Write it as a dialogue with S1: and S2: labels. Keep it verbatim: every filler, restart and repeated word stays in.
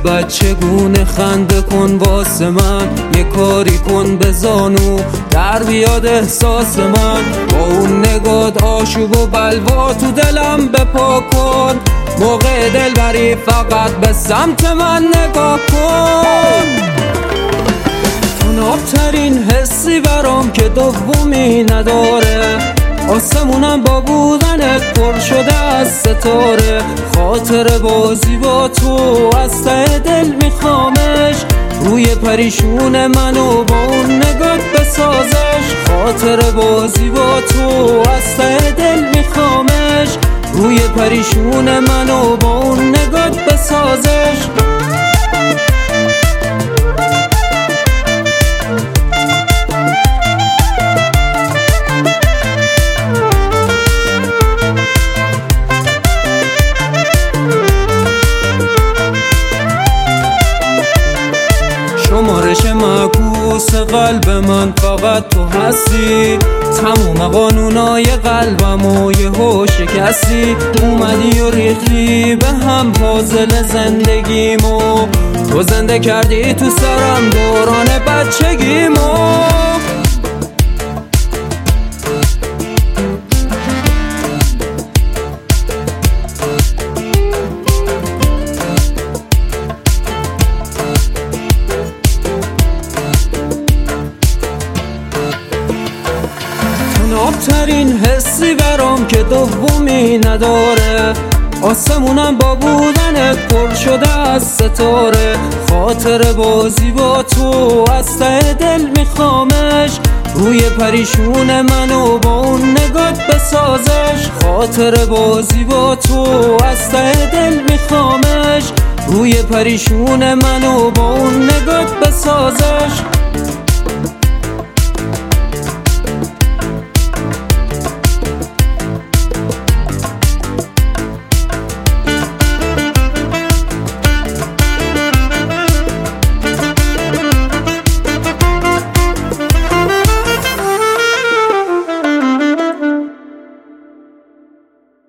S1: بچگونه خنده کن واسه من، یه کاری کن به زانو در بیاد احساس من. با اون نگات آشوب و بلوا تو دلم بپا کن، موقع دلبری فقط به سمت من نگاه کن. تو نابترین حسی برام که دومی نداره، آسمونم با بودنت پر شده از ستاره. خاطر بازی با تو از ته دل میخوامش، روی پریشون منو با اون نگات بسازش. خاطر بازی با تو از ته دل میخوامش، روی پریشون منو با اون نگات بسازش. شمارش معکوس قلب من فقط تو هستی، تموم قانونای قلبم و یه هو شکستی. اومدی و ریختی به هم پازل زندگیمو، تو زنده کردی تو سرم دوران بچگیمو. نابترین حسی برام که دومی نداره، آسمونم با بودنت پر شده از ستاره. خاطر بازی با تو از ته دل میخوامش، روی پریشون منو با اون نگات بسازش. خاطر بازی با تو از ته دل میخوامش، روی پریشون منو با اون نگات بسازش.